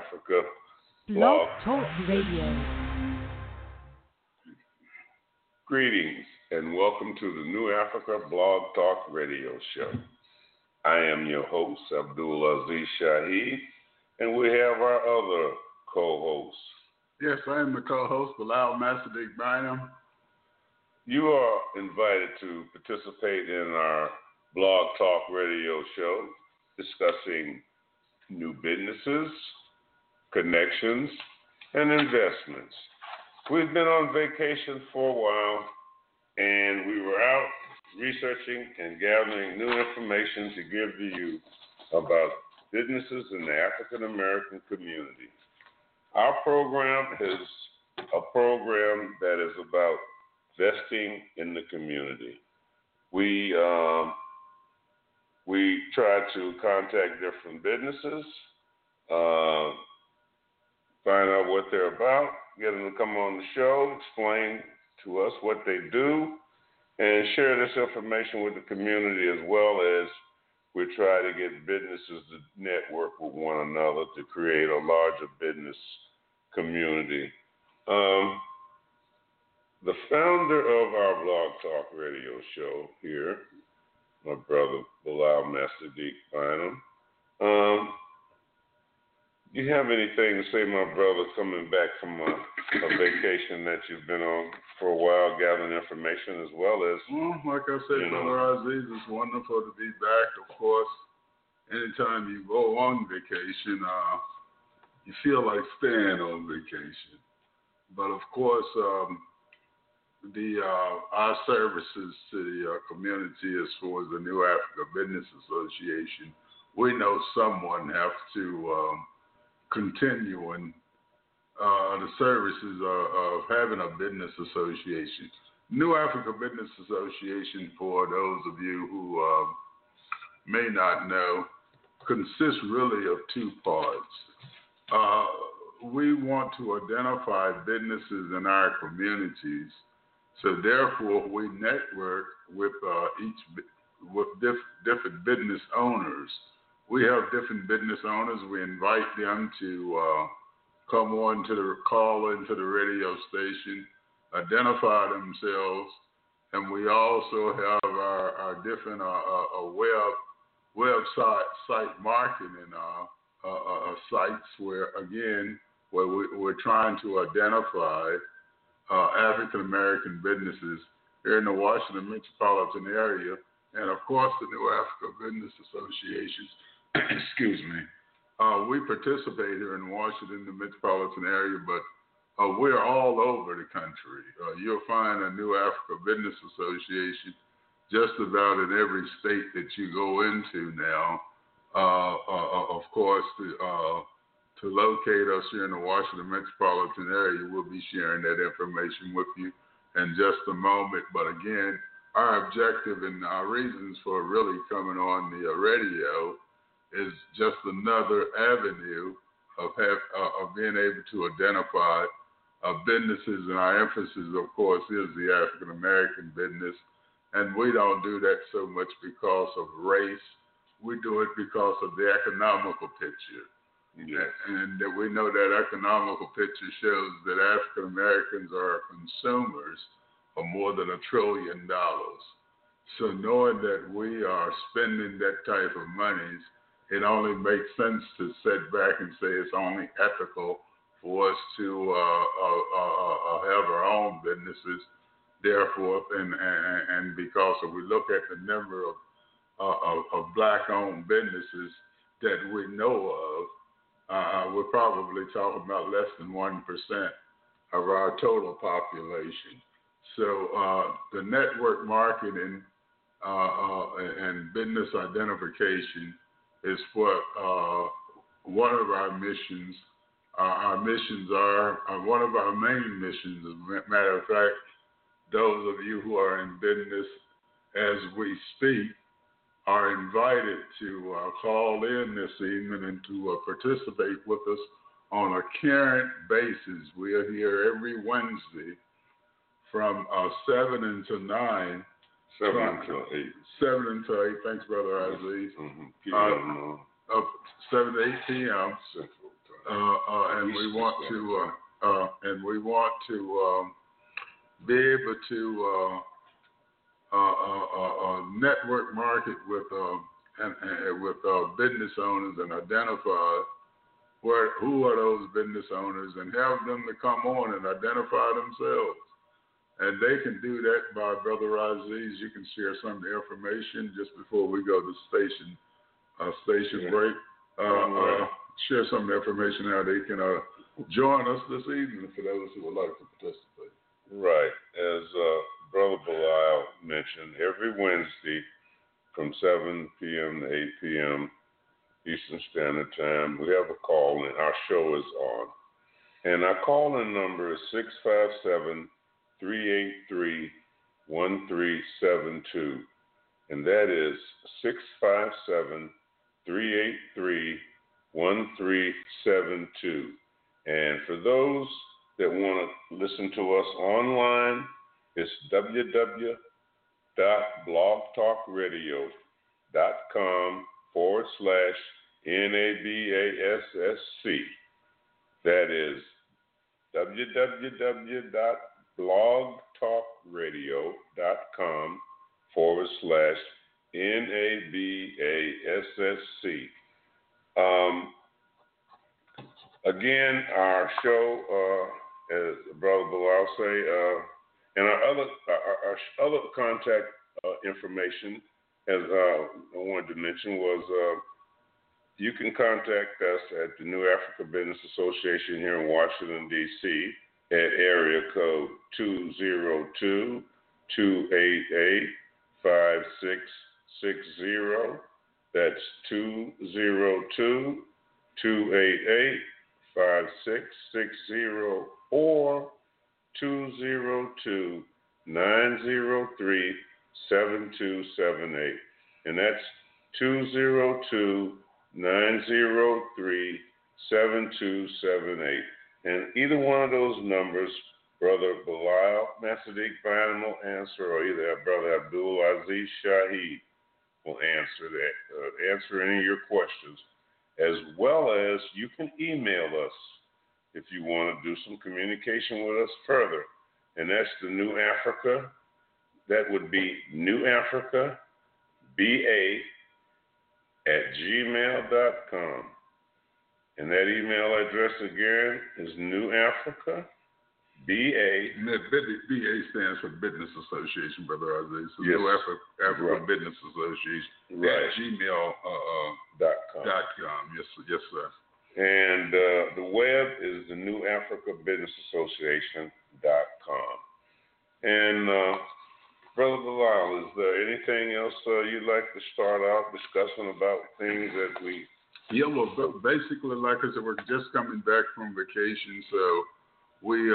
Africa Blog blog. Talk Radio. Greetings and welcome to the New Africa Blog Talk Radio Show. I am your host, Abdul Aziz Shaheed, and we have our other co-hosts. Yes, I am the co-host, Bilal Masadik Bynum. You are invited to participate in our Blog Talk Radio Show discussing new businesses, connections, and investments. We've been on vacation for a while, and we were out researching and gathering new information to give to you about businesses in the African American community. Our program is a program that is about investing in the community. We try to contact different businesses, find out what they're about, get them to come on the show, explain to us what they do, and share this information with the community, as well as we try to get businesses to network with one another to create a larger business community. The founder of our Blog Talk Radio show here, my brother Bilal Masadik Bynum. Do you have anything to say, my brother, coming back from a vacation that you've been on for a while, gathering information as well as... Well, like I said, Brother Aziz, it's wonderful to be back. Of course, anytime you go on vacation, you feel like staying on vacation. But of course, our services to the community as far as the New Africa Business Association, we know someone has to continue in the services of having a business association. New Africa Business Association, for those of you who may not know, consists really of two parts. We want to identify businesses in our communities, so therefore we network with different business owners. We have different business owners. We invite them to come on to call into the radio station, identify themselves, and we also have our different website marketing sites where we're trying to identify African American businesses here in the Washington metropolitan area, and of course the New Africa Business Associations. Excuse me. We participate here in Washington, the metropolitan area, but we're all over the country. You'll find a New Africa Business Association just about in every state that you go into now. Of course, to locate us here in the Washington metropolitan area, we'll be sharing that information with you in just a moment. But again, our objective and our reasons for really coming on the radio is just another avenue of being able to identify businesses, and our emphasis, of course, is the African American business. And we don't do that so much because of race. We do it because of the economical picture. Yes. And that we know that economical picture shows that African Americans are consumers of more than $1 trillion. So knowing that we are spending that type of money, it only makes sense to sit back and say it's only ethical for us to have our own businesses. Therefore, and because if we look at the number of black-owned businesses that we know of, we're probably talking about less than 1% of our total population. So the network marketing and business identification is what one of our missions. Our missions are one of our main missions. As a matter of fact, those of you who are in business as we speak are invited to call in this evening and to participate with us on a current basis. We are here every Wednesday from 7 until 9. 7 until 8. 7 until 8. Thanks, Brother Aziz. 7 to 8 p.m. and we want to be able to network market with business owners and identify who are those business owners and have them to come on and identify themselves. And they can do that by Brother Aziz. You can share some of the information just before we go to station break. Share some of the information how they can join us this evening for those who would like to participate. Right. As Brother Belial mentioned, every Wednesday from 7 p.m. to 8 p.m. Eastern Standard Time, we have a call in. Our show is on. And our call-in number is 657-383-1372. And that is 657-383-1372. And for those that want to listen to us online, it's www.blogtalkradio.com/NABASSC. That is www.blogtalkradio.com/NABASSC. Again, our show, as Brother Bilal say, and our other contact information, as I wanted to mention, was you can contact us at the New Africa Business Association here in Washington, D.C. at area code 202-288-5660. That's 202-288-5660 or 202-903-7278. And that's 202-903-7278. And either one of those numbers, Brother Belial Masadik Bynum will answer, or either Brother Abdul Aziz Shaheed will answer any of your questions, as well as you can email us if you want to do some communication with us further. And that's the New Africa. That would be newafricaBA@gmail.com. And that email address again is newafricaBA. BA stands for Business Association, Brother Aziz. So yes. New Africa right. Business Association right. at gmail.com. Yes, sir. And the web is the New Africa Business Association.com. And Brother Bilal, is there anything else you'd like to start out discussing about things that we... Yeah, well, basically, like I said, we're just coming back from vacation, so we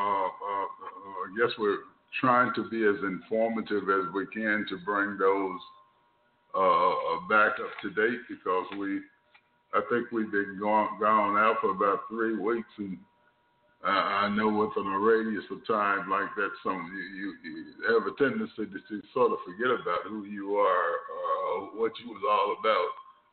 I guess we're trying to be as informative as we can to bring those back up to date, because I think we've been gone out for about 3 weeks, and I know within a radius of time like that, you have a tendency to sort of forget about who you are, what you was all about,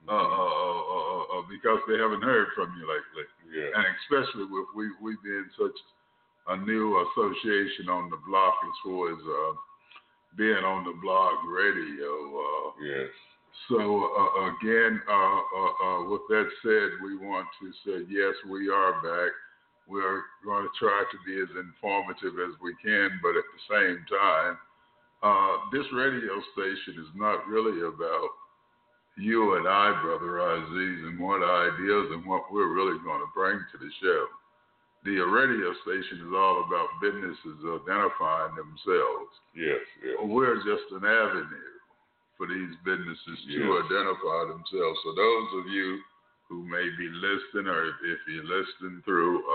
because they haven't heard from you lately. Yeah. And especially with we being such a new association on the block as far as being on the blog radio. Yes. So again, with that said, we want to say yes, we are back. We're going to try to be as informative as we can, but at the same time, this radio station is not really about you and I, Brother Aziz, and what ideas and what we're really going to bring to the show. The radio station is all about businesses identifying themselves. Yes, yes. We're just an avenue for these businesses to identify themselves. So those of you who may be listening, or if you're listening through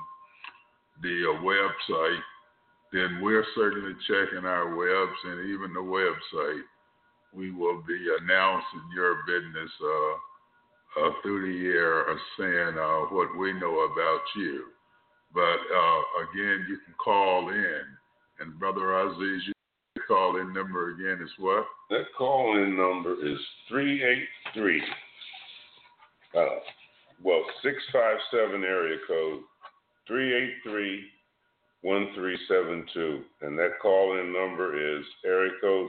the website, then we're certainly checking our webs, and even the website. We will be announcing your business through the air, saying what we know about you. But again, you can call in. And Brother Aziz, your call-in number again is what? That call-in number is 383. 657 area code 383-1372. And that call-in number is area code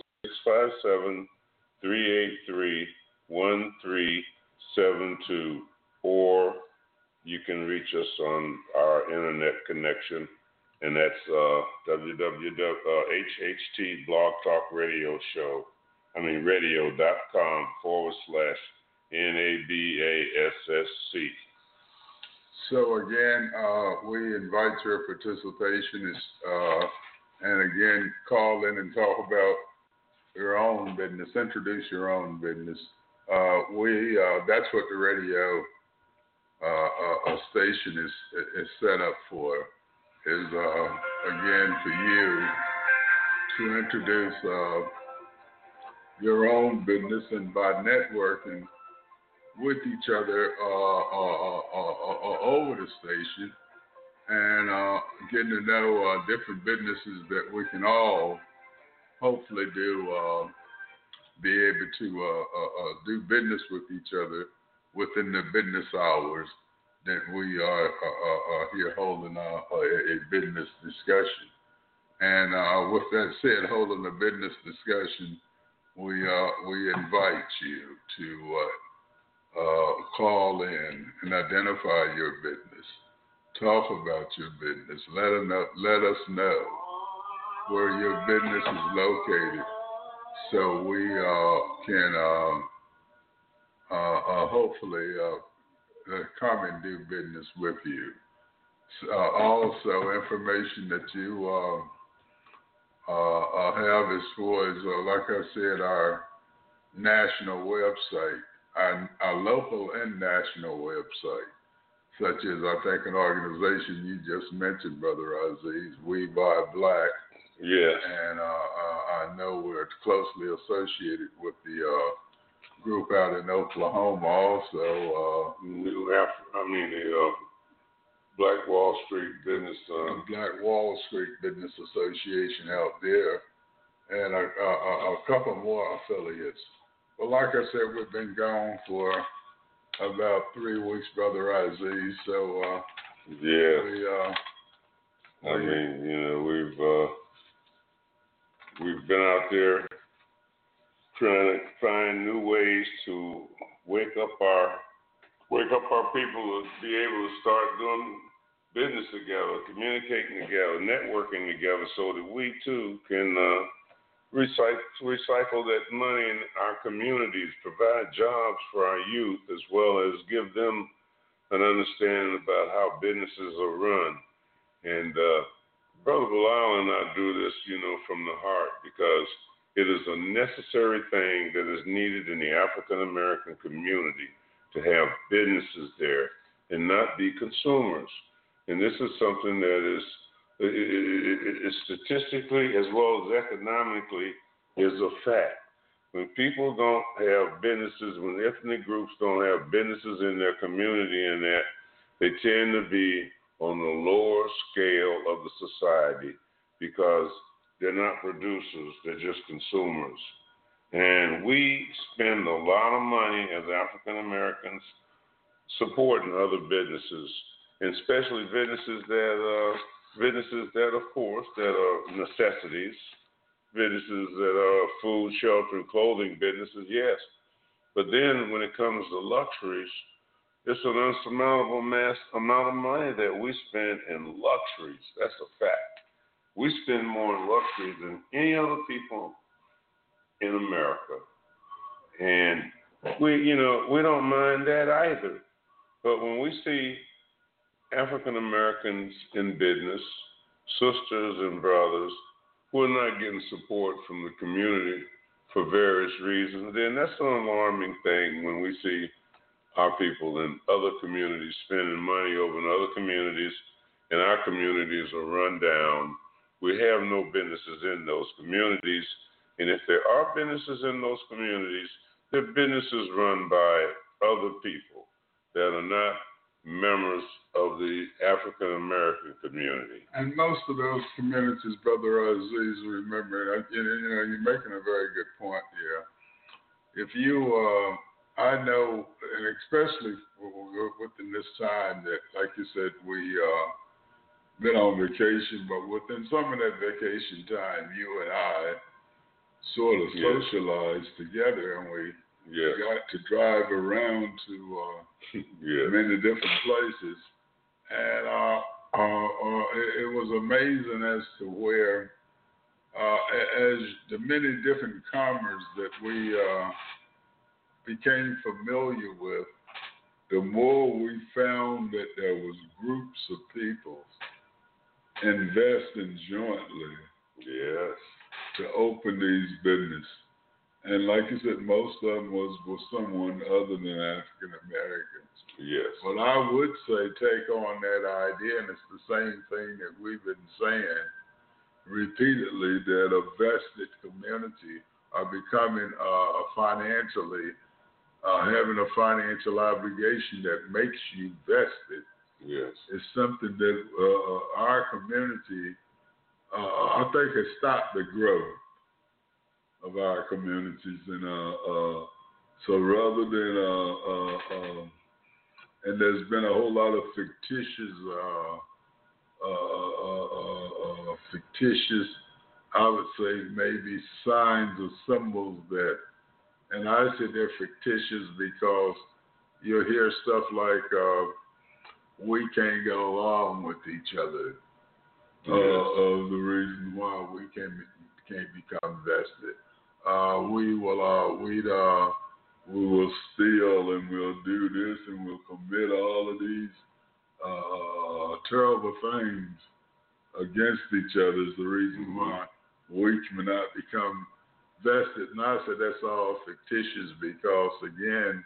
657-383-1372. Or you can reach us on our internet connection, and that's HHT Blog Talk Radio Show. radio.com/NABASSC. So again, we invite your participation, and again, call in and talk about your own business, introduce your own business. That's what the radio station is set up for, is again for you to introduce your own business, and by networking with each other over the station, and getting to know different businesses that we can all hopefully be able to do business with each other within the business hours that we are here holding a business discussion. And with that said, holding a business discussion, we invite you to call in and identify your business, talk about your business, let us know where your business is located, so we can hopefully come and do business with you. Also, information that you have as far as, like I said, our national website, our local and national website, such as I think an organization you just mentioned, Brother Aziz, We Buy Black. Yes. And I know we're closely associated with the group out in Oklahoma also. The Black Wall Street Business. Black Wall Street Business Association out there, and a couple more affiliates. But like I said, we've been gone for about 3 weeks, Brother Aziz. So we've been out there trying to find new ways to wake up our people to be able to start doing business together, communicating together, networking together, so that we too can recycle that money in our communities, provide jobs for our youth, as well as give them an understanding about how businesses are run. And Brother Bilal and I do this, from the heart, because it is a necessary thing that is needed in the African American community to have businesses there and not be consumers. And this is something that is statistically as well as economically is a fact. When people don't have businesses, when ethnic groups don't have businesses in their community, and that they tend to be on the lower scale of the society because they're not producers, they're just consumers. And we spend a lot of money as African Americans supporting other businesses, and especially businesses that of course, that are necessities, businesses that are food, shelter, and clothing businesses, yes. But then when it comes to luxuries, it's an unsurmountable amount of money that we spend in luxuries. That's a fact. We spend more in luxuries than any other people in America. And we don't mind that either. But when we see African Americans in business, sisters and brothers, who are not getting support from the community for various reasons, then that's an alarming thing when we see our people in other communities spending money over in other communities, and our communities are run down. We have no businesses in those communities, and if there are businesses in those communities, they're businesses run by other people that are not members of the African American community. And most of those communities, Brother Aziz, remember, you're making a very good point here. If you I know, and especially within this time that, like you said, we been on vacation, but within some of that vacation time, you and I sort of socialized together, and we got to drive around to many different places, and it was amazing as to where, as the many different commerce that we became familiar with, the more we found that there was groups of people investing jointly to open these business. And like you said, most of them was someone other than African Americans. Yes. But I would say take on that idea, and it's the same thing that we've been saying repeatedly, that a vested community are becoming financially, having a financial obligation that makes you vested. Yes. It's something that our community, I think, has stopped the growth of our communities, and so rather than and there's been a whole lot of fictitious, I would say maybe signs or symbols that, and I say they're fictitious because you'll hear stuff like we can't get along with each other. Of the reason why we can't become vested. We will steal, and we'll do this, and we'll commit all of these terrible things against each other is the reason why we cannot become vested. And I said that's all fictitious because, again,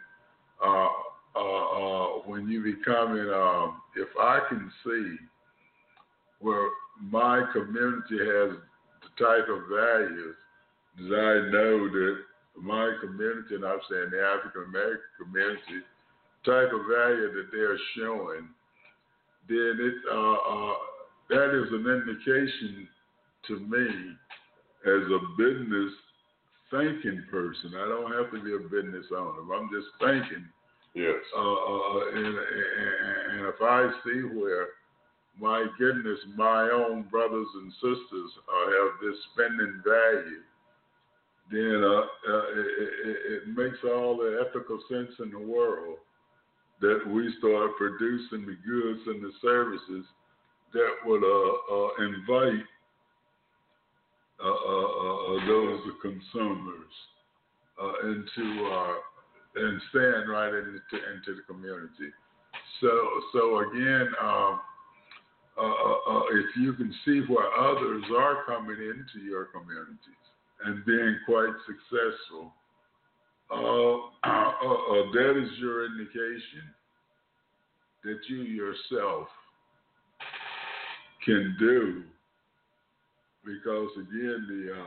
when you becoming, if I can see where my community has the type of values that I know that my community, and I'm saying the African American community, type of value that they're showing, then it that is an indication to me as a business thinking person. I don't have to be a business owner. I'm just thinking. Yes. And if I see where, my goodness, my own brothers and sisters have this spending value, then it makes all the ethical sense in the world that we start producing the goods and the services that would invite those consumers into and stand right into the community. So again, if you can see where others are coming into your communities and being quite successful, that is your indication that you yourself can do, because again,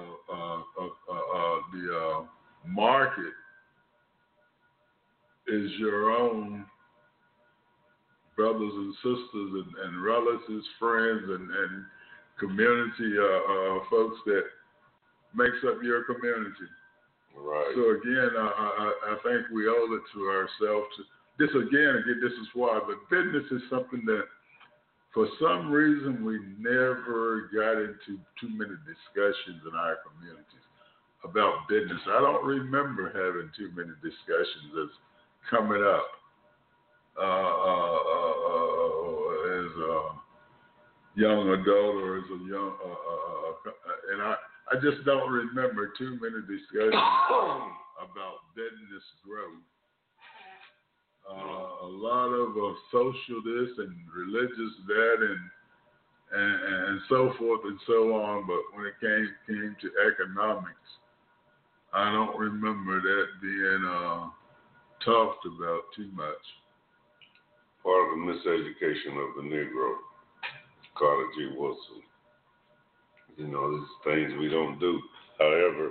the market is your own brothers and sisters and relatives, friends, and community folks that makes up your community. Right. So again, I think we owe it to ourselves. This is why. But business is something that, for some reason, we never got into too many discussions in our communities about business. I don't remember having too many discussions as coming up as a young adult or as a young, and I just don't remember too many discussions about business growth. A lot of social this and religious that and so forth and so on, but when it came to economics, I don't remember that being talked about too much. Part of the miseducation of the Negro, Carter G. Woodson. You know, these things we don't do. However,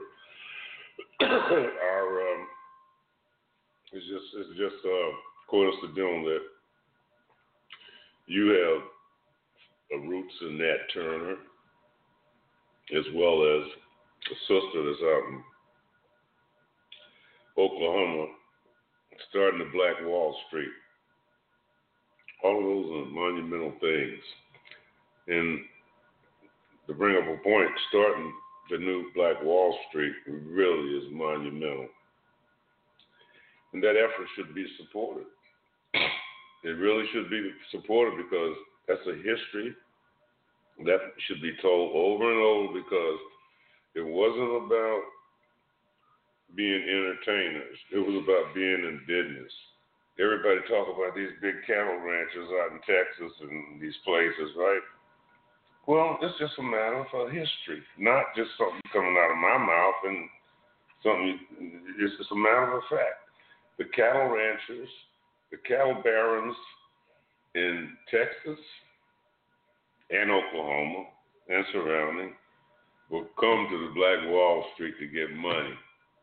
it's just coincidental that you have roots in Nat Turner, as well as a sister that's out in Oklahoma starting the Black Wall Street. All of those are monumental things. And to bring up a point, starting the new Black Wall Street really is monumental. And that effort should be supported. It really should be supported because that's a history that should be told over and over, because it wasn't about being entertainers. It was about being in business. Everybody talk about these big cattle ranches out in Texas and these places, right? Well, it's just a matter of history, not just something coming out of my mouth and something. It's just a matter of fact. The cattle ranchers, the cattle barons in Texas and Oklahoma and surrounding will come to the Black Wall Street to get money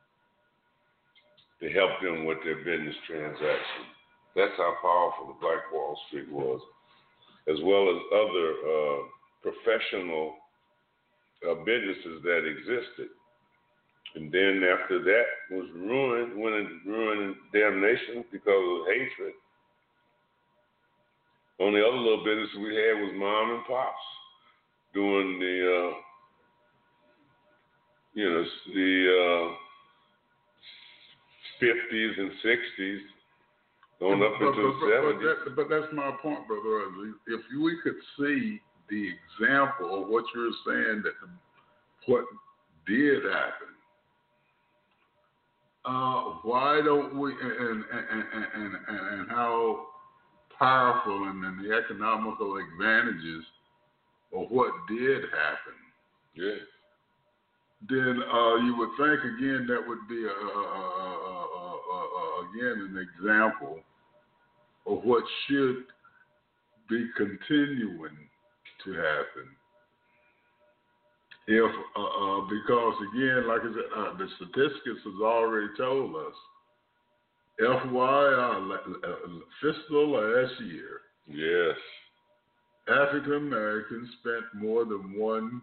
to help them with their business transactions. That's how powerful the Black Wall Street was, as well as other professional businesses that existed. And then after that was ruined, went into ruin and damnation because of hatred. Only other little business we had was mom and pops doing the 50s and 60s, going up into the 70s. But that's my point, Brother Ugly. If we could see the example of what you're saying, that what did happen, why don't we, and how powerful and the economical advantages of what did happen. Yes. Then you would think again that would be again an example of what should be continuing to happen. If because again, like I said, the statistics has already told us. FYI, fiscal last year, yes, African Americans spent more than $1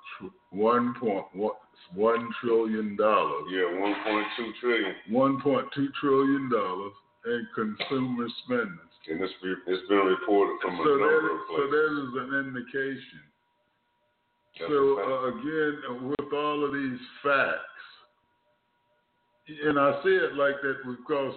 trillion. Yeah, 1.2 trillion. $1.2 trillion in consumer spending. And it's been reported from a number of places. So that is an indication. That's again, with all of these facts, and I say it like that because,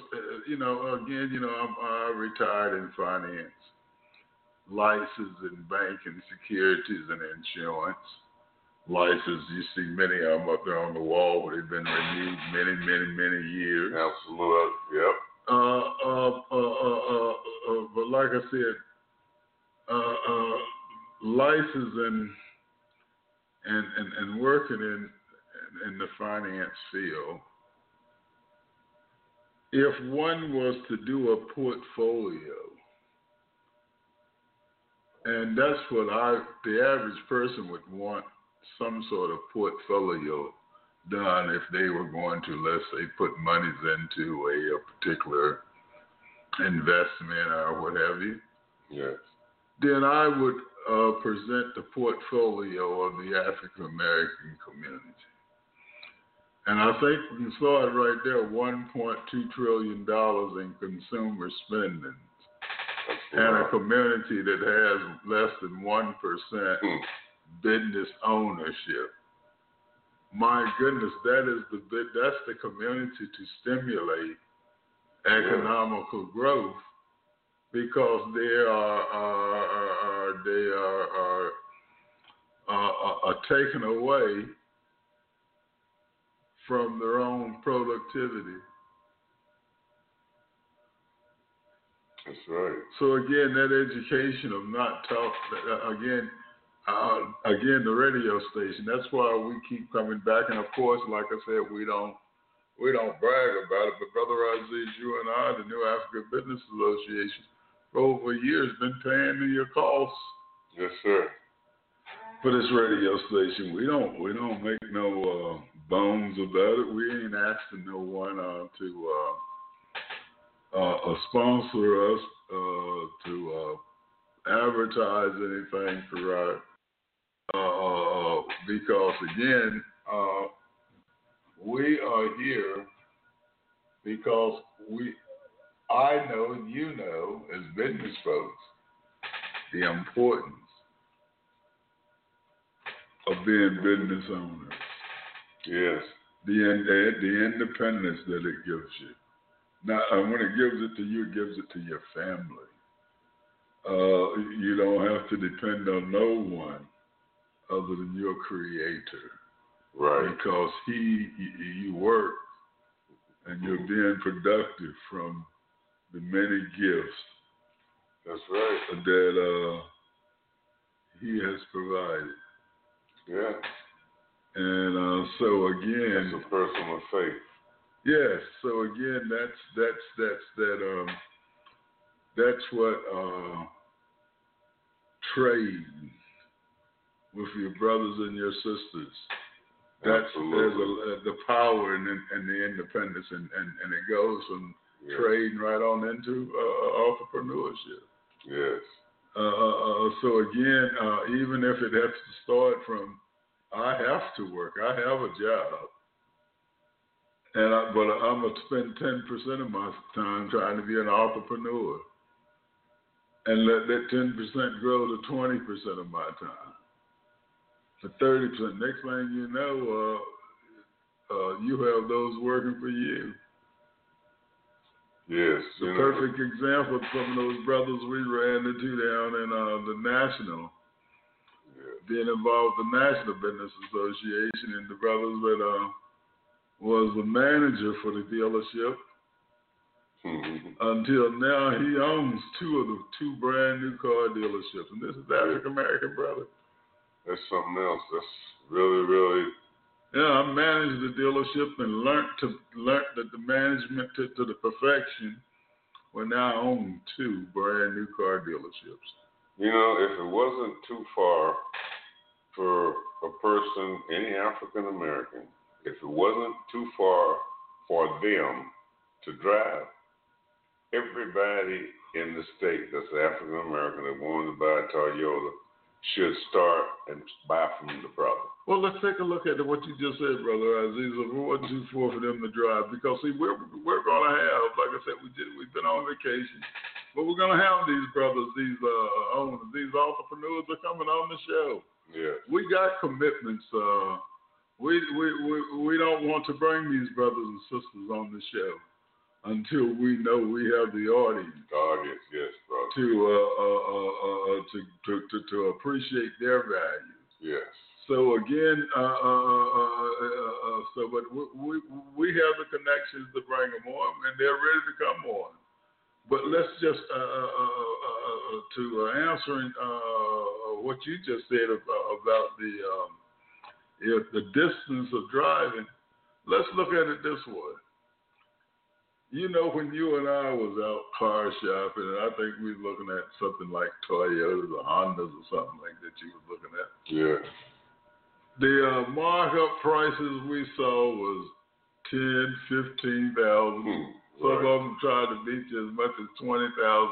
I retired in finance, licensed in banking, securities, and insurance. Licensed, you see many of them up there on the wall where they've been renewed many years. Absolutely, yep. But like I said, licensed and working in the finance field, if one was to do a portfolio, and that's what the average person would want, some sort of portfolio done if they were going to, let's say, put monies into a particular investment or what have you. Yes. Then I would present the portfolio of the African American community. And I think we saw it right there, $1.2 trillion in consumer spending. And a community that has less than 1% business ownership. My goodness, that's the community to stimulate economical growth, because they are taken away from their own productivity. That's right. So again, that education of not talk again, the radio station. That's why we keep coming back. And of course, like I said, we don't brag about it. But Brother Aziz, you and I, the New African Business Association, for over years been paying your costs. Yes, sir. For this radio station, we don't make no bones about it. We ain't asking no one to sponsor us, to advertise anything for because again, we are here because I know and you know as business folks the importance of being business owners. Yes. The independence that it gives you. Now, when it gives it to you, it gives it to your family. You don't have to depend on no one other than your creator. Right. Because you work and you're being productive from the many gifts. That's right. That he has provided. Yeah. And so again, that's a person of faith. Yes. So again, that's what trade with your brothers and your sisters. That's there's the power and the independence, and it goes from trading right on into entrepreneurship. Yes. So again, even if it has to start from, I have to work, I have a job, but I'm gonna spend 10% of my time trying to be an entrepreneur, and let that 10% grow to 20% of my time. For 30%. Next thing you know, you have those working for you. Yes. The perfect example of some of those brothers we ran into down in the National, being involved with the National Business Association, and the brothers that was the manager for the dealership. Until now, he owns two brand new car dealerships, and this is the African American brother. That's something else. That's really, really. Yeah, I managed the dealership and learned the management to the perfection. Well, now I own two brand new car dealerships. You know, if it wasn't too far for a person, any African American, if it wasn't too far for them to drive, everybody in the state that's African American that wanted to buy a Toyota should start and buy from the brother. Well, let's take a look at what you just said, Brother Aziz. It wasn't too far for them to drive, because see, we're going to have, like I said, we've been on vacation, but we're going to have these brothers, these owners, these entrepreneurs are coming on the show. Yeah. We got commitments. We don't want to bring these brothers and sisters on the show until we know we have the audience. Audience, yes, brother. To appreciate their values. Yes. So again, but we have the connections to bring them on, and they're ready to come on. But let's just to answering what you just said about the distance of driving. Let's look at it this way. You know, when you and I was out car shopping, and I think we were looking at something like Toyotas or Hondas or something like that you were looking at. Yeah. The markup prices we saw was $10,000, $15,000. Some of them tried to beat you as much as $20,000.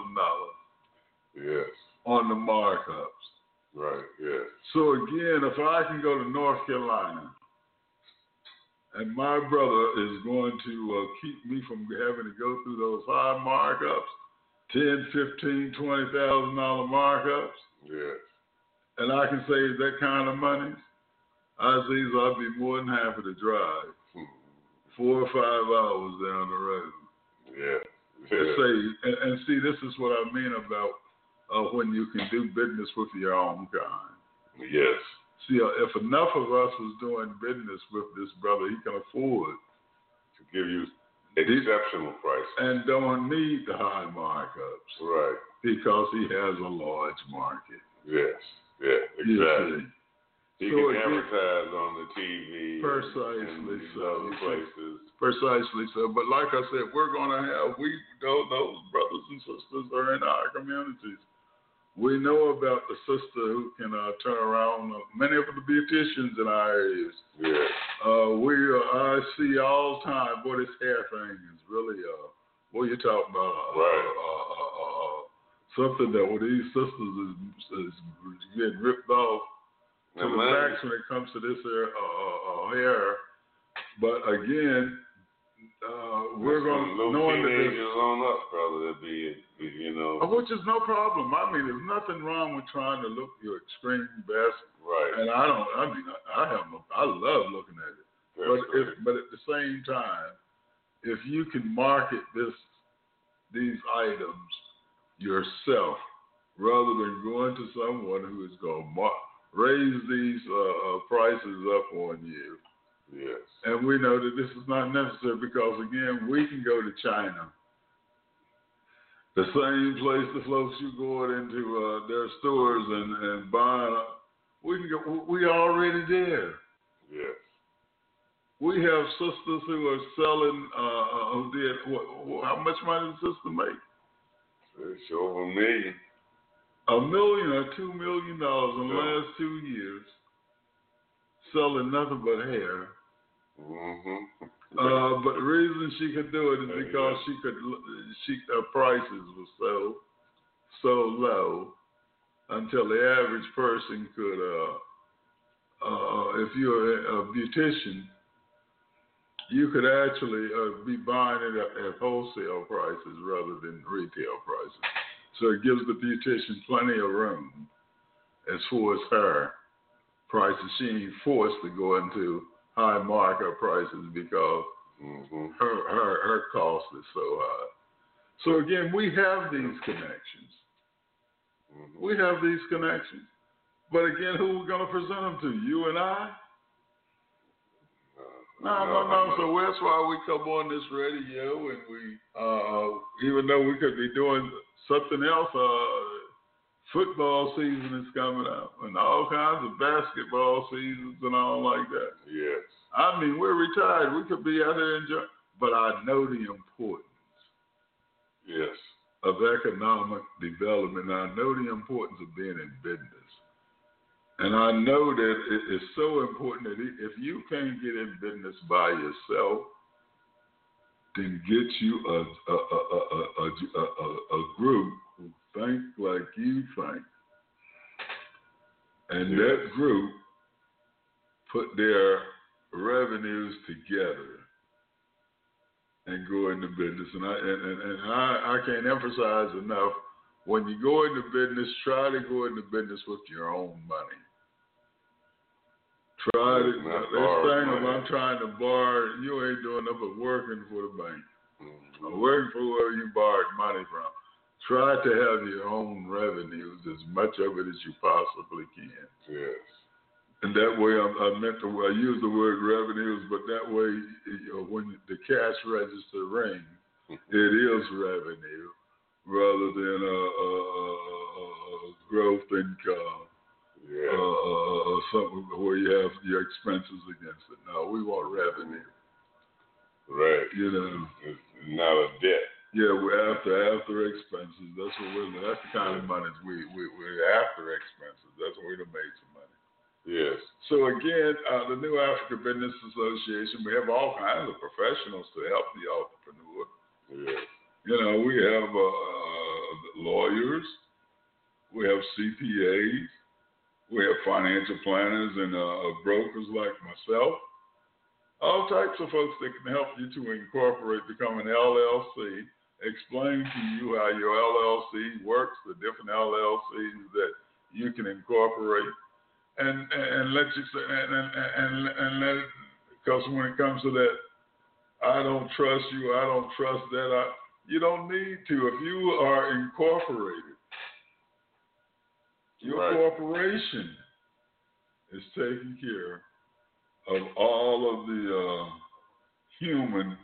Yes. On the markups. Right, yes. So again, if I can go to North Carolina, and my brother is going to keep me from having to go through those high markups, $10,000, $15,000, $20,000 markups. Yes. And I can save that kind of money. Aziz, I'd be more than happy to drive 4 or 5 hours down the road. Yeah. And see, this is what I mean about when you can do business with your own kind. Yes. See, if enough of us is doing business with this brother, he can afford to give you exceptional prices and don't need the high markups. Right. Because he has a large market. Yes. Yeah, exactly. He can advertise on the TV. Precisely so. Other places. Precisely so. But like I said, we're going to have, those brothers and sisters are in our communities. We know about the sister who can turn around many of the beauticians in our areas. Yeah. I see all the time, boy, this hair thing is really, what you talking about? Right. Something that with these sisters is getting ripped off to the backs when it comes to this hair. But again, we're going to knowing that teenagers on up, brother. Which is no problem. I mean, there's nothing wrong with trying to look your extreme best. Right. And I love looking at it. But at the same time, if you can market these items yourself, rather than going to someone who is going to raise these prices up on you. Yes. And we know that this is not necessary because, again, we can go to China. The same place the folks you going into their stores and buying, we already there. Yes. We have sisters who are selling, how much money does sister make? It's over $1 million. $1 million or $2 million in the last 2 years, selling nothing but hair. Mm-hmm. But the reason she could do it is because her prices were so low until the average person could, if you're a beautician, you could actually be buying it at wholesale prices rather than retail prices. So it gives the beautician plenty of room as far as her prices. She ain't forced to go into high markup prices because her cost is so high. So again, we have these connections. Mm-hmm. We have these connections. But again, who are we going to present them to? You and I? No. So that's why we come on this radio, and we, even though we could be doing something else, football season is coming up, and all kinds of basketball seasons and all like that. Yes. I mean, we're retired. We could be out there enjoying, but I know the importance. Yes. Of economic development. I know the importance of being in business. And I know that it is so important that if you can't get in business by yourself, then get you a group who think like you think. And that group put their revenues together and go into business. And I can't emphasize enough, when you go into business, try to go into business with your own money. I'm trying to borrow, you ain't doing nothing but working for the bank. Mm-hmm. Working for whoever you borrowed money from. Try to have your own revenues, as much of it as you possibly can. Yes. And that way, I use the word revenues, but that way, when the cash register rings, it is revenue rather than a growth income. Yeah. Something where you have your expenses against it. No, we want revenue. Right. It's not a debt. Yeah, we're after expenses. That's the kind of money we're after expenses. That's when we done made some money. Yes. So again, the New Africa Business Association, we have all kinds of professionals to help the entrepreneur. Yes. We have lawyers, we have CPAs, we have financial planners and brokers like myself. All types of folks that can help you to incorporate, become an LLC, explain to you how your LLC works, the different LLCs that you can incorporate, and let you say, and let it, because when it comes to that, I don't trust you, I don't trust that, you don't need to. If you are incorporated, your corporation is taking care of all of the human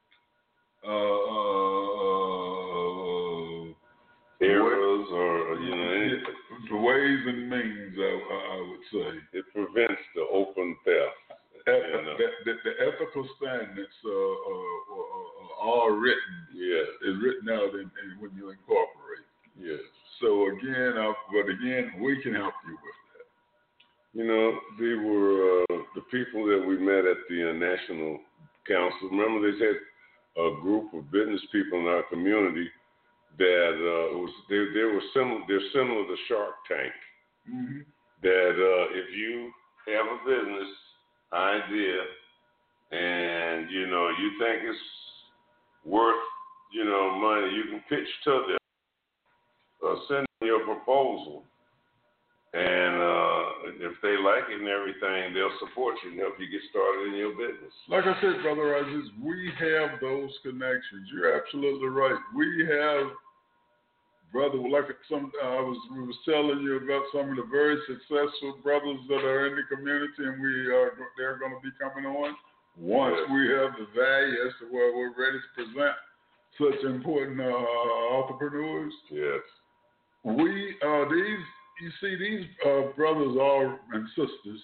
errors or ways and means, I would say. It prevents the open theft. The ethical standards are all written. Yes. Is written out when you incorporate. Yes. So again, we can help you with that. They were the people that we met at the National Council. Remember, they had a group of business people in our community that they're similar to Shark Tank. Mm-hmm. That if you have a business idea and you think it's worth money, you can pitch to them, send them your proposal, and if they like it and everything, they'll support you and help you get started in your business. Like I said, Brother Aziz, we have those connections. You're absolutely right. We have, brother, like we was telling you about some of the very successful brothers that are in the community, and they're going to be coming on once we have the value as to where we're ready to present such important entrepreneurs. Yes. These brothers and sisters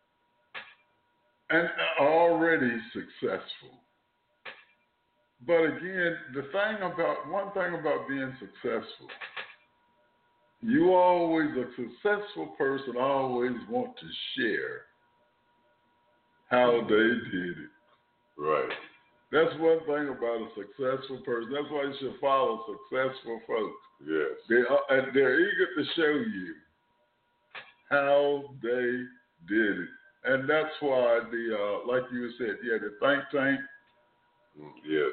and are already successful. But again, one thing about being successful, a successful person always want to share how they did it. Right. That's one thing about a successful person. That's why you should follow successful folks. Yes. They're eager to show you how they did it. And that's why like you said, the think tank, yes,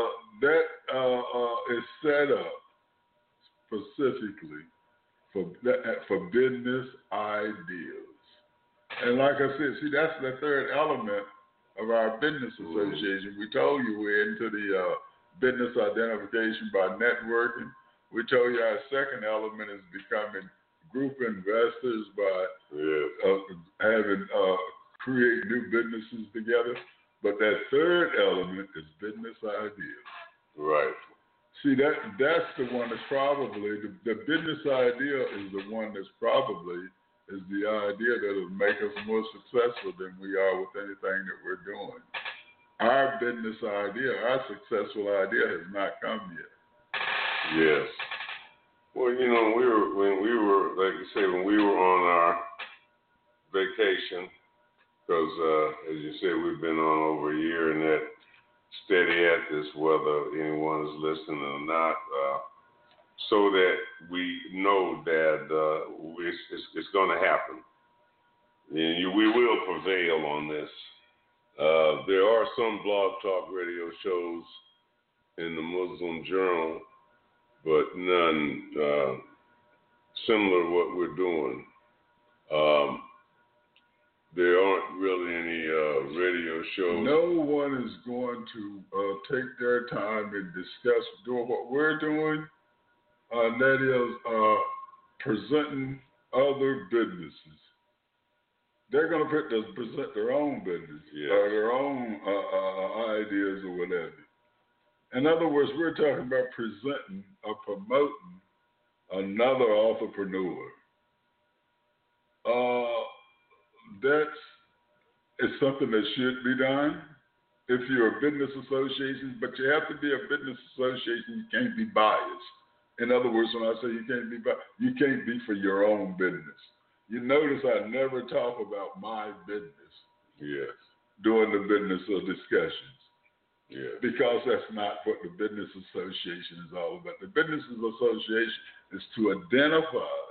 that is set up specifically for business ideas. And like I said, that's the third element of our business association. We told you we're into the business identification by networking. We told you our second element is becoming group investors by create new businesses together. But that third element is business ideas. Right. See, that's the one that's probably, the business idea is the one that's probably is the idea that will make us more successful than we are with anything that we're doing. Our business idea, our successful idea has not come yet. Yes. Well, when we were, like you say, when we were on our vacation, because as you said, we've been on over a year and that steady at this, whether anyone is listening or not, so that we know that it's going to happen. And we will prevail on this. There are some blog talk radio shows in the Muslim Journal, but none similar to what we're doing. There aren't really any radio shows. No one is going to take their time and discuss doing what we're doing, and that is presenting other businesses. They're going to present their own business, or their own ideas or whatever. In other words, we're talking about presenting or promoting another entrepreneur. It's something that should be done if you're a business association, but you have to be a business association. You can't be biased. In other words, when I say you can't be biased, you can't be for your own business. You notice I never talk about my business. Yes. During the business discussions. Yes. Because that's not what the business association is all about. The business association is to identify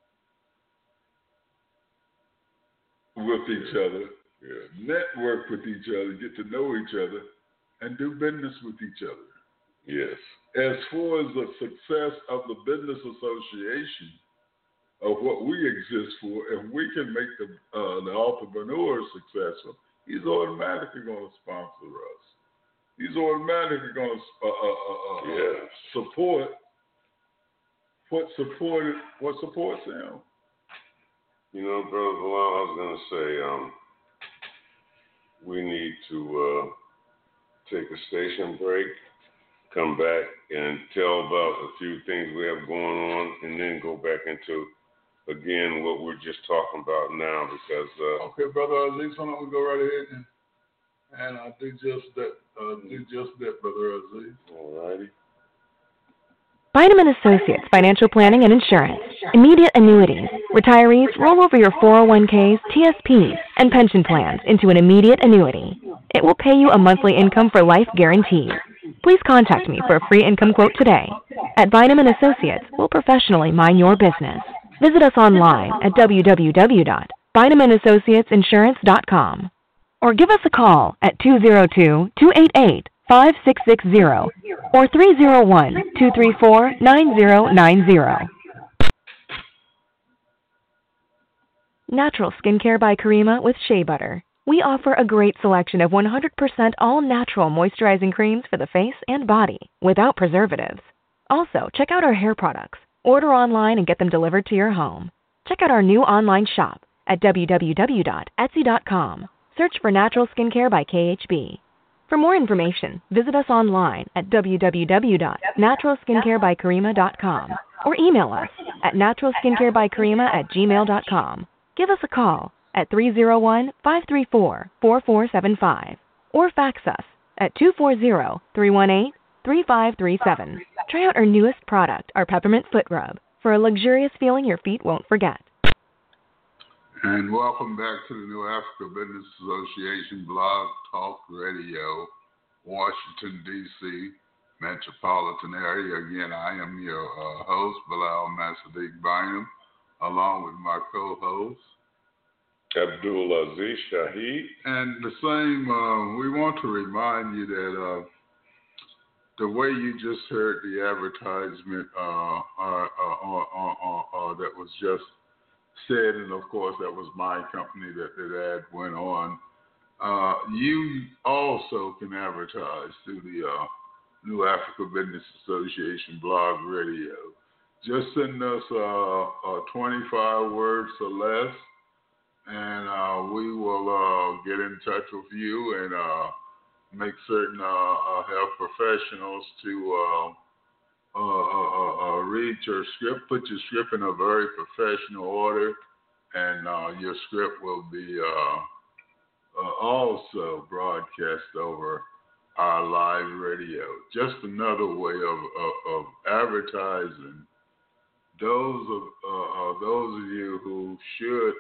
with each other, network with each other, get to know each other, and do business with each other. Yes. As far as the success of the business association, of what we exist for, if we can make the entrepreneur successful, he's automatically going to sponsor us. He's automatically going to support what supports him. Brother Bilal, I was going to say, we need to take a station break, come back and tell about a few things we have going on, and then go back into, again, what we're just talking about now, because... okay, Brother Aziz, why don't we go right ahead and do just that, Brother Aziz. All righty. Vitamin Associates Financial Planning and Insurance. Immediate annuities. Retirees roll over your 401ks, TSPs, and pension plans into an immediate annuity. It will pay you a monthly income for life guaranteed. Please contact me for a free income quote today. At Vitamin Associates, we'll professionally mind your business. Visit us online at www.vitaminassociatesinsurance.com or give us a call at 202-288-5660 or 301-234-9090. Natural Skincare by Karima with Shea Butter. We offer a great selection of 100% all-natural moisturizing creams for the face and body without preservatives. Also, check out our hair products. Order online and get them delivered to your home. Check out our new online shop at www.etsy.com. Search for Natural Skincare by KHB. For more information, visit us online at www.naturalskincarebykarima.com or email us at naturalskincarebykarima@gmail.com. Give us a call at 301-534-4475 or fax us at 240-318-3537. Try out our newest product, our Peppermint Foot Rub, for a luxurious feeling your feet won't forget. And welcome back to the New Africa Business Association Blog Talk Radio, Washington, D.C., metropolitan area. Again, I am your host, Bilal Masadiq Bynum, along with my co-host, Abdul Aziz Shaheed. And the same, we want to remind you that the way you just heard the advertisement that was just said, and of course that was my company that ad went on, you also can advertise through the New Africa Business Association Blog Radio. Just send us 25 words or less, and we will get in touch with you and make certain have professionals to read your script, put your script in a very professional order, and your script will be also broadcast over our live radio. Just another way of advertising. Those of you who should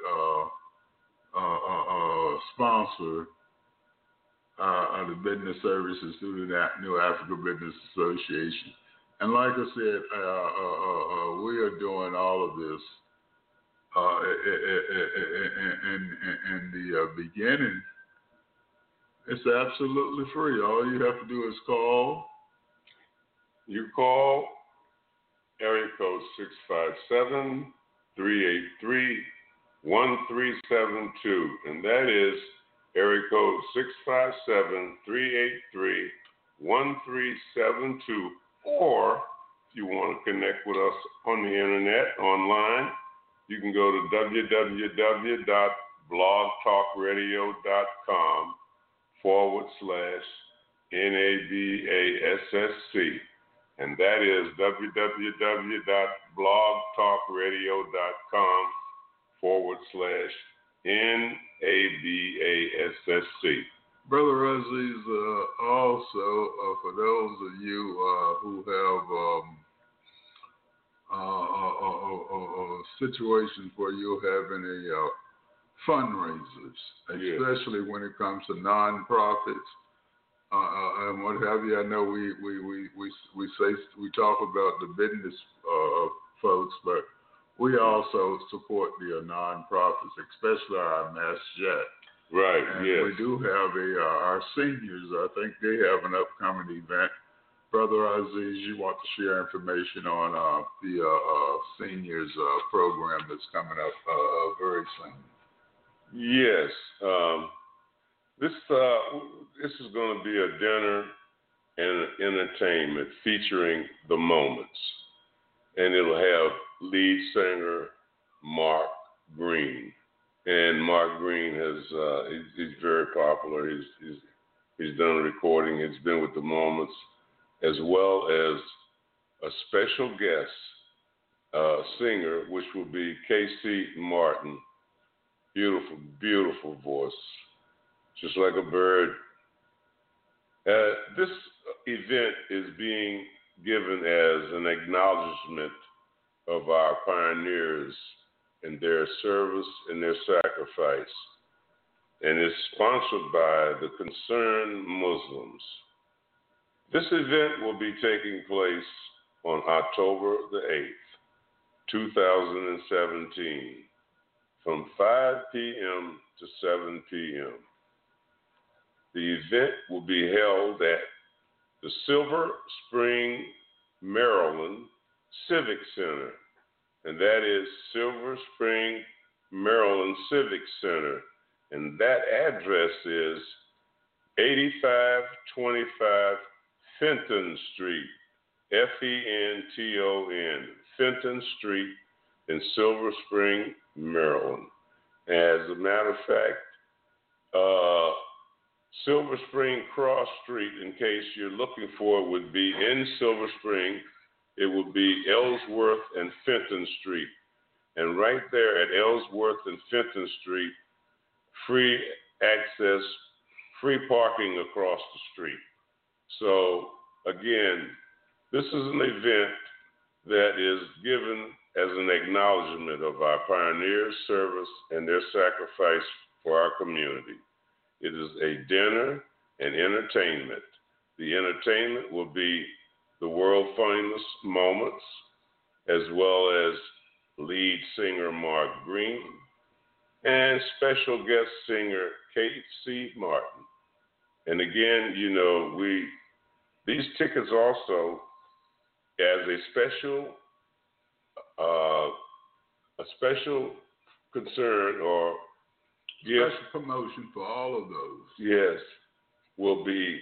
sponsor the business services through the New Africa Business Association. And like I said, we are doing all of this in the beginning. It's absolutely free. All you have to do is call. You call area code 657-383-1372, and that is area code 657-383-1372. Or if you want to connect with us on the internet, online, you can go to www.blogtalkradio.com/NABASSC. And that is www.blogtalkradio.com/NABASSC. Brother Aziz, also, for those of you who have situations where you're having fundraisers, especially when it comes to nonprofits and what have you. I know we talk about the business folks, but we also support the nonprofits, especially our MassJet. Right, and yes. We do have our seniors. I think they have an upcoming event. Brother Aziz, you want to share information on the seniors program that's coming up very soon? Yes. This is going to be a dinner and entertainment featuring The Moments. And it'll have lead singer Mark Green. And Mark Green he's very popular. He's done recording. He's been with The Moments, as well as a special guest singer, which will be Casey Martin. Beautiful, beautiful voice, just like a bird. This event is being given as an acknowledgement of our pioneers and their service and their sacrifice. And it's sponsored by the Concerned Muslims. This event will be taking place on October the 8th, 2017, from 5 p.m. to 7 p.m. The event will be held at the Silver Spring, Maryland Civic Center, and that is Silver Spring, Maryland Civic Center, and that address is 8525 Fenton Street, Fenton, Fenton Street in Silver Spring, Maryland. As a matter of fact, Silver Spring Cross Street, in case you're looking for it, would be in Silver Spring. It would be Ellsworth and Fenton Street. And right there at Ellsworth and Fenton Street, free access, free parking across the street. So, again, this is an event that is given as an acknowledgement of our pioneers' service and their sacrifice for our community. It is a dinner and entertainment. The entertainment will be the world-famous Moments, as well as lead singer Mark Green and special guest singer K.C. Martin. And again, you know, these tickets also, as a special concern or special promotion for all of those. Yes, will be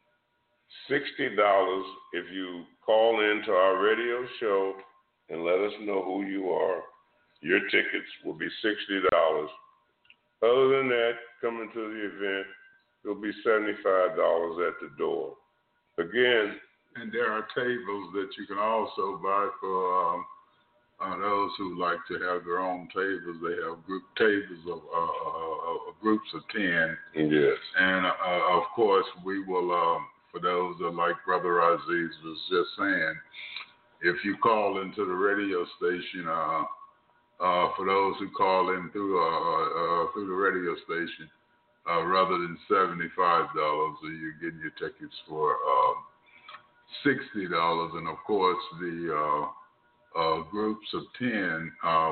$60 if you call into our radio show and let us know who you are. Your tickets will be $60. Other than that, coming to the event, it'll be $75 at the door. Again, and there are tables that you can also buy for those who like to have their own tables. They have group tables of groups of 10. Yes. And of course, we will, for those that like Brother Aziz was just saying, if you call into the radio station, for those who call in through the radio station, rather than $75, you're getting your tickets for $60. And of course, the groups of 10,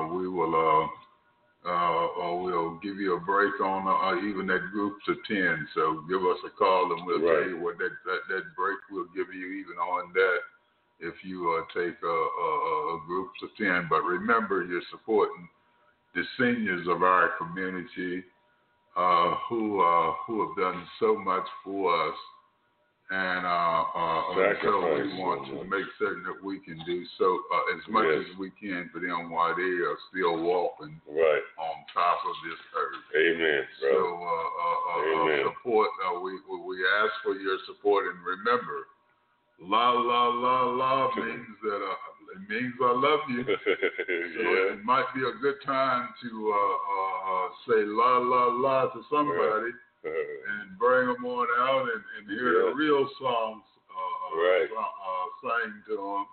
we'll give you a break on even at groups of 10. So give us a call and we'll tell you what that break will give you even on that if you take groups of 10. But remember, you're supporting the seniors of our community who have done so much for us. And so we want to make certain that we can do so as much as we can for them while they are still walking on top of this earth. Amen. Bro. So support. We ask for your support, and remember, la la la la means that it means I love you. So it might be a good time to say la la la to somebody. And bring them on out and hear the real songs sang to them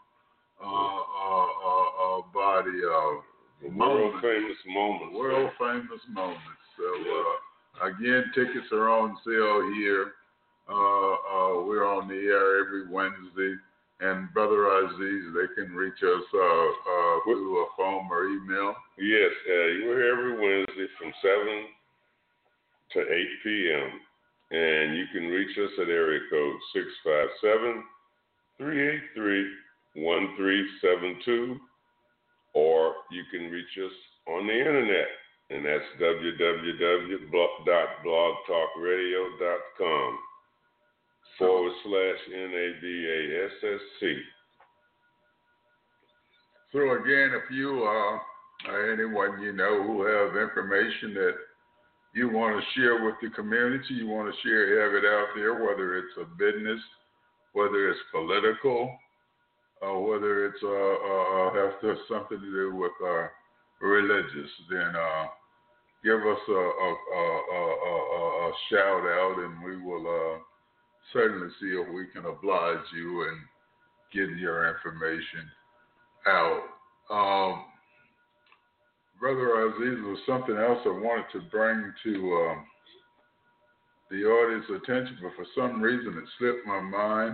by the world-famous Moments. World-famous Moments. So, again, tickets are on sale here. We're on the air every Wednesday. And Brother Aziz, they can reach us through a phone or email. Yes, we're here every Wednesday from 7 to 8 p.m. And you can reach us at area code 657-383-1372, or you can reach us on the internet, and that's www.blogtalkradio.com/NABASSC. So again, if you anyone you know who have information that you want to share with the community, you want to have it out there, whether it's a business, whether it's political, or whether it's has something to do with religious, then give us a shout out, and we will certainly see if we can oblige you in getting your information out. Brother Aziz, was something else I wanted to bring to the audience attention, but for some reason it slipped my mind.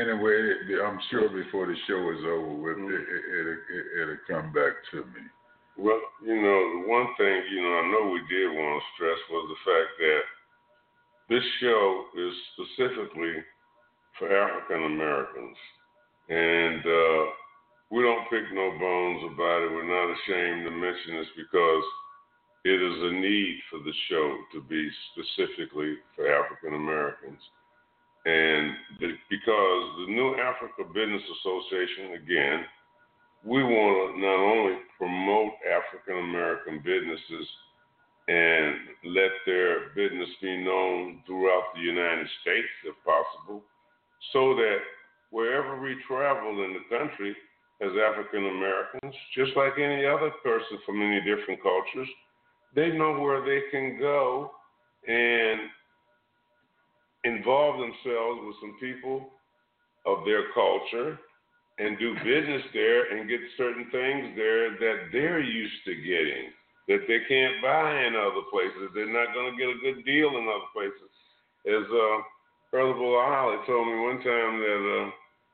Anyway, I'm sure before the show is over with, it'll come back to me. Well, the one thing, I know we did want to stress was the fact that this show is specifically for African Americans. And we don't pick no bones about it. We're not ashamed to mention this because it is a need for the show to be specifically for African Americans. And because the New Africa Business Association, again, we want to not only promote African American businesses and let their business be known throughout the United States, if possible, so that wherever we travel in the country as African Americans, just like any other person from any different cultures, they know where they can go and involve themselves with some people of their culture and do business there and get certain things there that they're used to getting, that they can't buy in other places. They're not going to get a good deal in other places. As Brother Bilal told me one time that,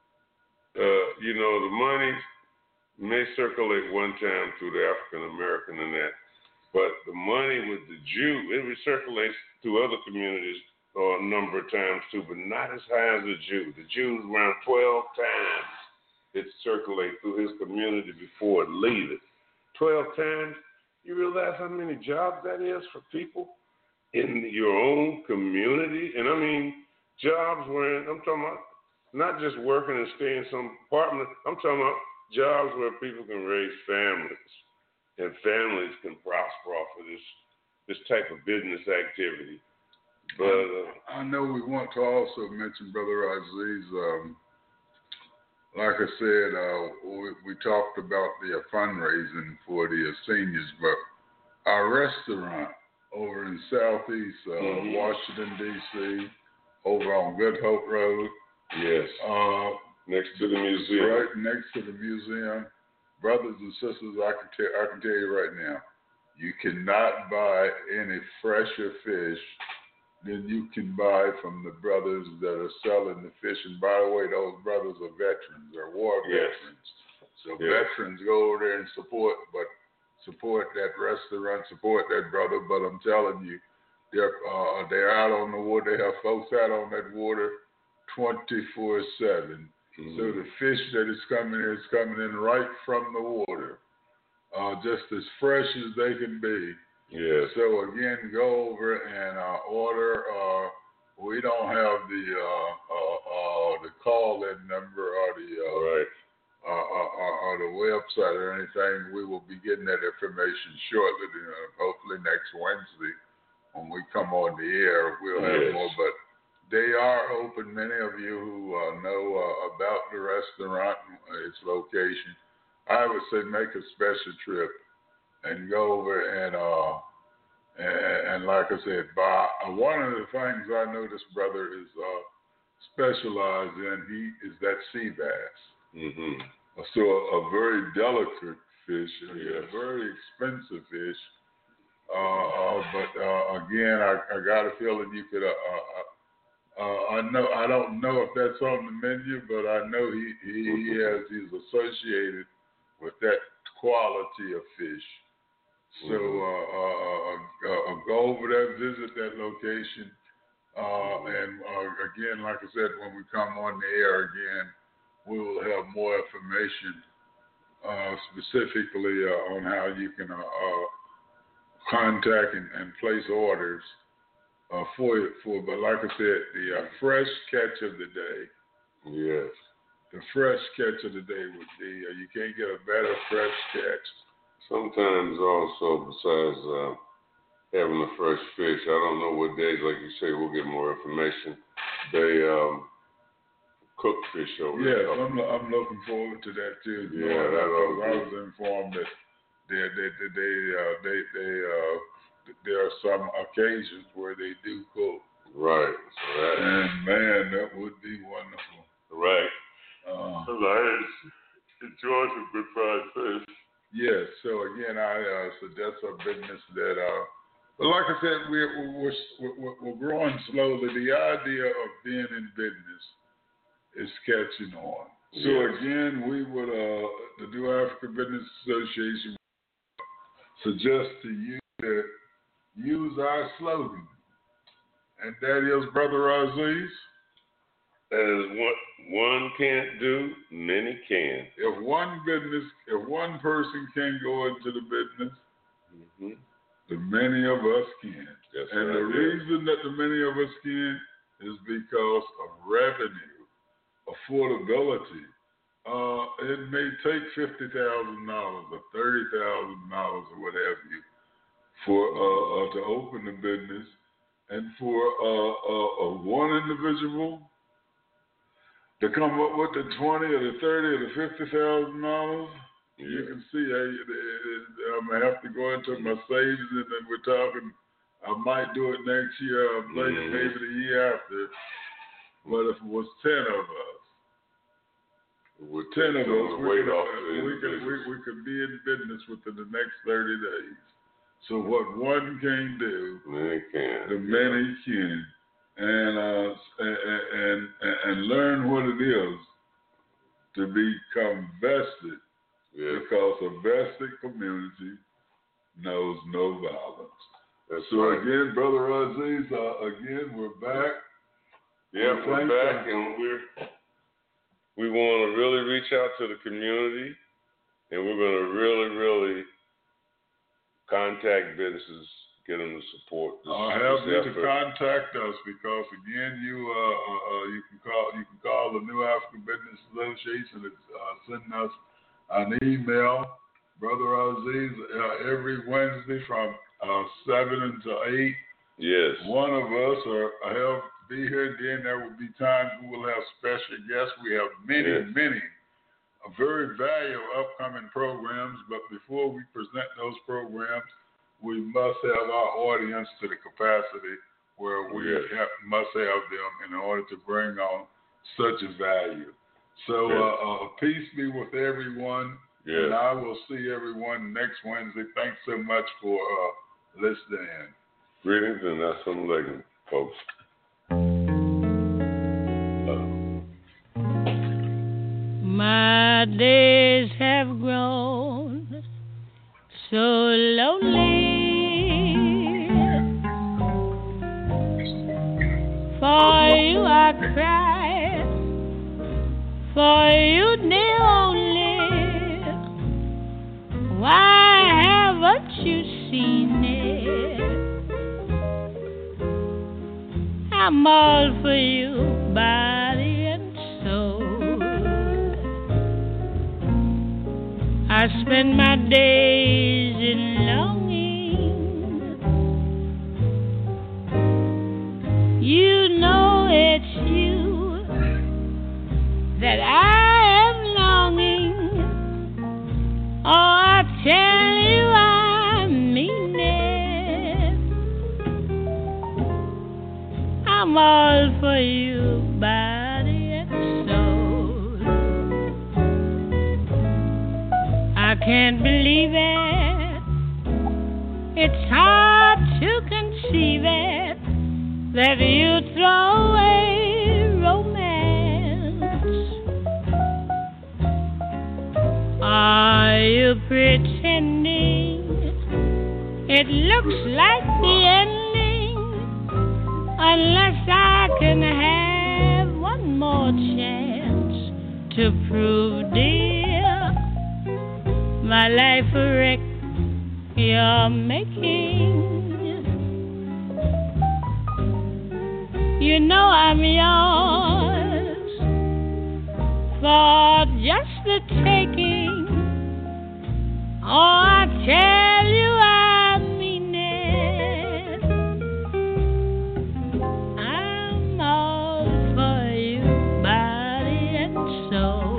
the money may circulate one time through the African American and that, but the money with the Jew, it recirculates through other communities a number of times too, but not as high as the Jew. The Jew's around 12 times it circulates through his community before it leaves it. 12 times. You realize how many jobs that is for people in your own community? And I mean, jobs where, I'm talking about not just working and staying in some apartment, I'm talking about jobs where people can raise families and families can prosper off of this type of business activity. But I know we want to also mention, Brother Aziz, like I said, we talked about the fundraising for the seniors, but our restaurant over in Southeast Washington, D.C., over on Good Hope Road. Yes. Next to the museum. Right next to the museum. Brothers and sisters, I can tell you right now, you cannot buy any fresher fish than you can buy from the brothers that are selling the fish. And by the way, those brothers are veterans, they're war veterans. So veterans go over there and support that restaurant, support that brother. But I'm telling you, they're out on the water. They have folks out on that water 24/7. So the fish that is coming in right from the water, just as fresh as they can be. Yes. So again, go over and order. We don't have the call-in number or the website or anything. We will be getting that information shortly. Hopefully next Wednesday when we come on the air, we'll have more. But they are open. Many of you who know about the restaurant, its location, I would say make a special trip and go over and like I said, one of the things I know this brother is specialized in, is that sea bass. Mm-hmm. So a very delicate fish, a very expensive fish. But again, I got a feeling you could. I don't know if that's on the menu, but I know he's associated with that quality of fish. So go over there, visit that location, and again, like I said, when we come on the air again, we will have more information specifically on how you can contact and place orders for. But like I said, the fresh catch of the day. Yes. The fresh catch of the day would be, you can't get a better fresh catch. Sometimes also, besides having the fresh fish, I don't know what days, like you say, we'll get more information. They cook fish over there. Yes, I'm looking forward to that too. Yeah, I was informed that there are some occasions where they do cook. Right. And man, that would be wonderful. Right. I enjoy some good fried fish. Yes. So again, I suggest a business that. But like I said, we're growing slowly. The idea of being in business is catching on. So again, we would the New African Business Association suggest to you that use our slogan, and that is, Brother Aziz, that is what one can't do, many can. If one person can go into the business, the many of us can. That's and right, the reason that the many of us can is because of revenue, affordability. It may take $50,000 or $30,000 or what have you for to open the business, and for one individual to come up with the $20,000 or the $30,000 or the $50,000. You can see I'm gonna have to go into my savings, and then we're talking. I might do it next year, maybe the year after. But if it was 10 of us, we could be in business within the next 30 days. So what one can do, the many can, and learn what it is to become vested. Yes. Because a vested community knows no violence. That's so right. Again, Brother Aziz, we're back. Yeah, we're back, and we want to really reach out to the community, and we're going to really contact businesses, get them to support this have them to effort. contact us, because again, you can call the New African Business Association and send us an email, Brother Aziz, every Wednesday from 7 until 8. Yes. One of us will be here. Then there will be times we will have special guests. We have many very valuable upcoming programs. But before we present those programs, we must have our audience to the capacity where we must have them in order to bring on such a value. So peace be with everyone, and I will see everyone next Wednesday. Thanks so much for listening in. Greetings and assalamu alaikum, folks. My days have grown so lonely. For you I cry, for you dear only. Why haven't you seen it? I'm all for you, body and soul. I spend my days in longing. You know it's you that I am longing. Oh, I tell you I mean it. I'm all for you, body and soul. I can't believe it. It's hard to conceive it that you throw away romance. Are you pretending it looks like the ending? Unless I can have one more chance to prove, dear, my life a wreck you're making. You know I'm yours for just the taking. Oh, I tell you I mean it. I'm all for you, body and soul.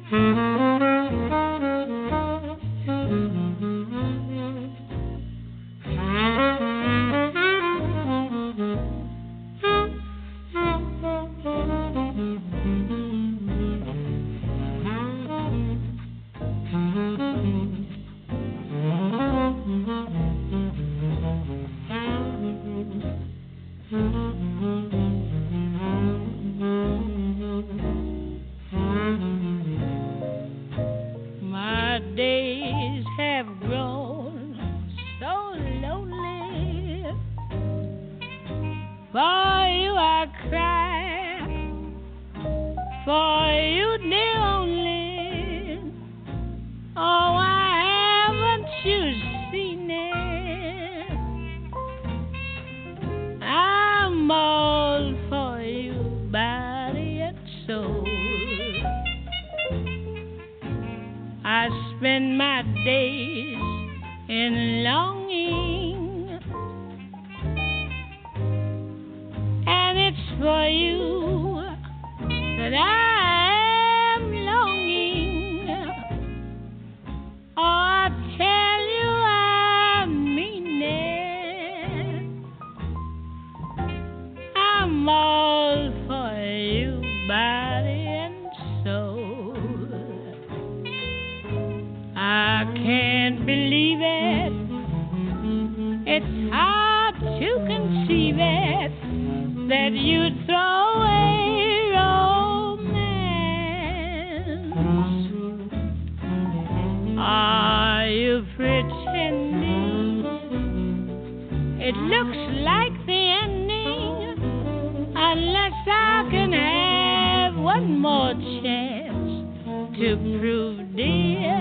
My days have grown so lonely. For you I cry, for you dear only. Oh, why haven't you seen it? I'm all for you, body and soul. I spend my days in longing, and it's for you that I am longing. Oh, I tell you I mean it. I'm all for you, body and soul. I can't believe it. It's hard to conceive it that you'd throw away romance. Are you pretending? It looks like the ending, unless I can have one more chance to prove, dear,